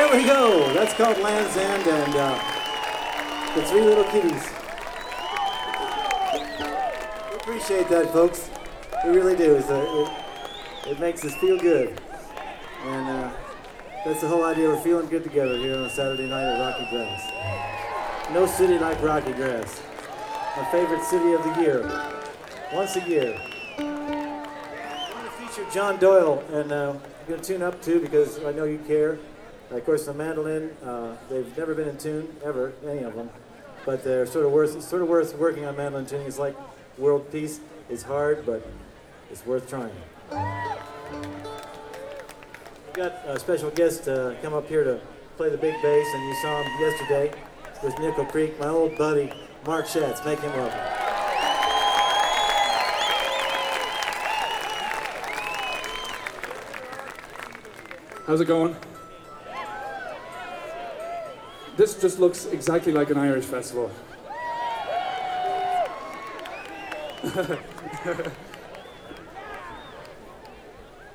There we go. That's called Land's End, and the Three Little Kitties. We appreciate that, folks. We really do. It makes us feel good. And that's the whole idea. We're feeling good together here on a Saturday night at Rocky Grass. No city like Rocky Grass. My favorite city of the year. Once a year. I want to feature John Doyle, and I'm going to tune up too because I know you care. Of course, the mandolin, they've never been in tune, ever, any of them. But they're it's sort of worth working on mandolin tuning. It's like world peace. It's hard, but it's worth trying. We've got a special guest come up here to play the big bass, and you saw him yesterday with Nickel Creek, my old buddy, Mark Schatz. Make him welcome. How's it going? This just looks exactly like an Irish festival.